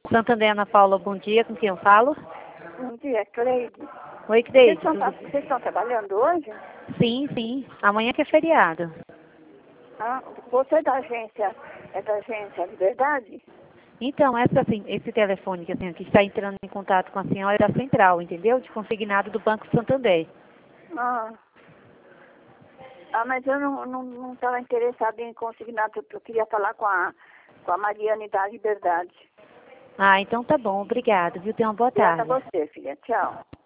Santander, Ana Paula, bom dia. Com quem eu falo? Bom dia, Cleide. Oi, Cleide. Vocês estão trabalhando hoje? Sim, sim. Amanhã que é feriado. Ah, você é da agência Liberdade? Então, esse telefone que a senhora que está entrando em contato com a senhora é da central, entendeu? De consignado do Banco Santander. Ah, mas eu não estava interessada em consignado, eu queria falar com a Mariane da Liberdade. Ah, então tá bom. Obrigada, viu? Tenha uma boa Obrigada tarde. a você, filha. Tchau.